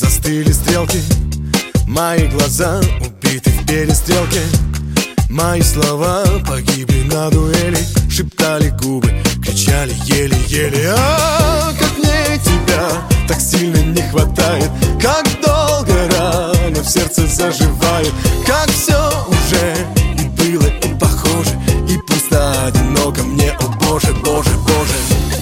застыли стрелки, мои глаза убиты в перестрелке. Мои слова погибли на дуэли, шептали губы, кричали еле-еле. А как мне тебя так сильно не хватает, как долго рана в сердце заживает, как все уже и было, и похоже, и пусто, одиноко мне, о боже, боже, боже.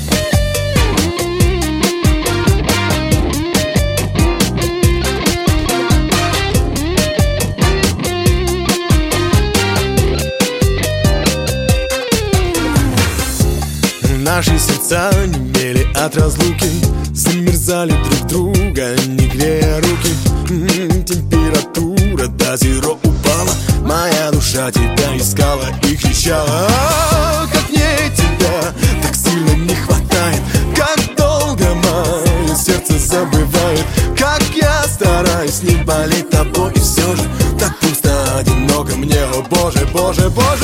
Наши сердца немели от разлуки, замерзали друг друга, не грея руки. Температура до зеро упала, моя душа тебя искала и кричала. А как мне тебя так сильно не хватает, как долго мое сердце забывает, как я стараюсь не болеть тобой, и все же так пусто, одиноко мне, о боже, боже, боже.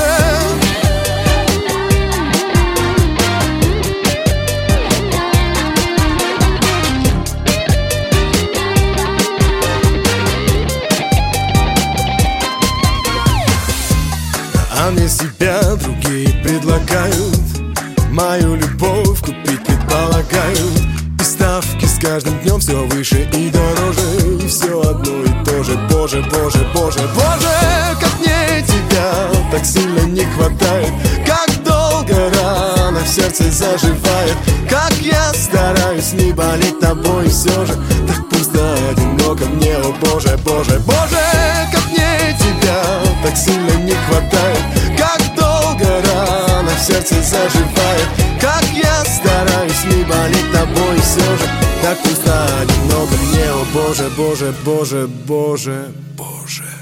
А мне себя другие предлагают, мою любовь купить предполагают, и ставки с каждым днем все выше и дороже, и все одно и то же, боже, боже, боже, боже. Как мне тебя так сильно не хватает, как долго рана в сердце заживает, как я стараюсь не болеть тобой, и все же так пусто, одиноко мне, о боже, боже, боже. Как мне тебя так сильно не хватает, как долго рана в сердце заживает, как я стараюсь не болеть тобой, и все же так пусто, одиноко мне, о боже, боже, боже, боже, боже.